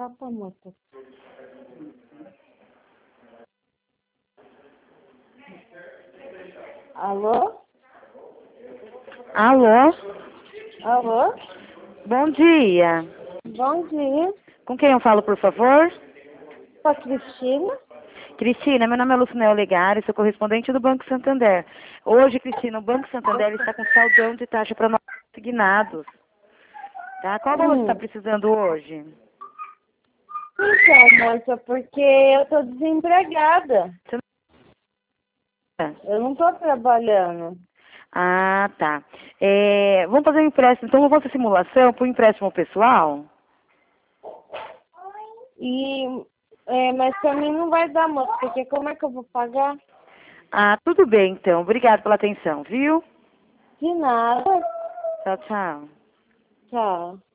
Capa, moça. Alô? Alô? Alô? Bom dia. Bom dia. Com quem eu falo, por favor? Sou a Cristina. Cristina, meu nome é Lucinel Legari, sou correspondente do Banco Santander. Hoje, Cristina, o Banco Santander está com saldão de taxa para novos assignados. Tá? Qual valor você está precisando hoje? Então, moça, porque eu tô desempregada. Você não... Eu não tô trabalhando. Ah, tá. Vamos fazer um empréstimo. Então, vamos fazer simulação para o empréstimo pessoal? Mas pra mim não vai dar, moça, porque como é que eu vou pagar? Ah, tudo bem, então. Obrigada pela atenção, viu? De nada. Tchau, tchau. Tchau.